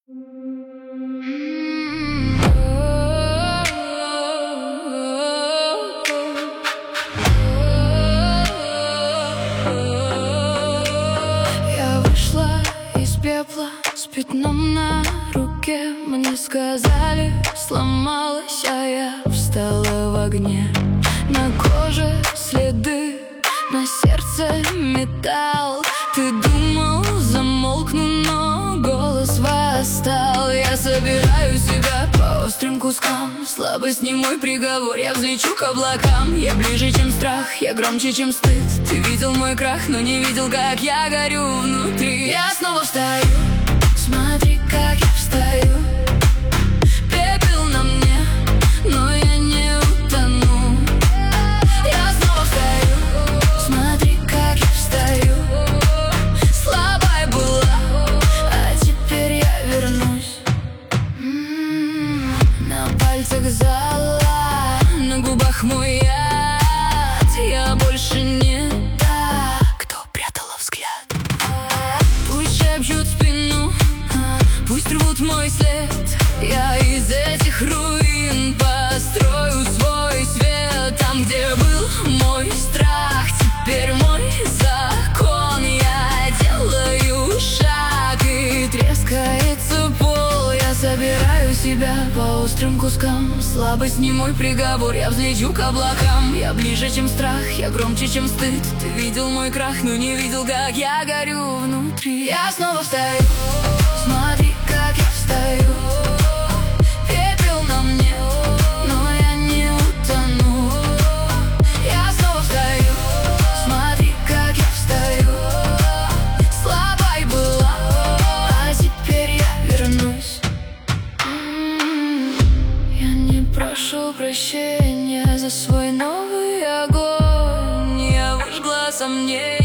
Я вышла из пепла с пятном на руке. Мне сказали, сломалась, а я встала в огне. На коже следы, на сердце металл. Ты думал, замолкну, но голос восстал. Я собираю себя по острым кускам. Слабость не мой приговор, я взлечу к облакам. Я ближе, чем страх, я громче, чем стыд. Ты видел мой крах, но не видел, как я горю внутри. Я снова встаю, смотри, как я встаю. Пепел на мне, но я не утону. Я снова встаю, смотри, как я встаю. Слабой была, а теперь я вернусь. На пальцах зола, на губах мой яд. Я больше не та, кто прятала взгляд. Пусть шепчут в спину, пусть рвут мой след. Я из этих руин построю свой свет. Там, где был мой страх, теперь мой закон. Я делаю шаг, и трескается пол. Я собираю себя по острым кускам. Слабость не мой приговор, я взлечу к облакам. Я ближе, чем страх, я громче, чем стыд. Ты видел мой крах, но не видел, как я горю внутри. Я снова встаю, смотри, как я встаю. Пепел на мне, но я не утону. Я снова встаю, смотри, как я встаю. Слабой была, а теперь я вернусь. Я не прошу прощения за свой новый огонь. Я выжгла сомнения.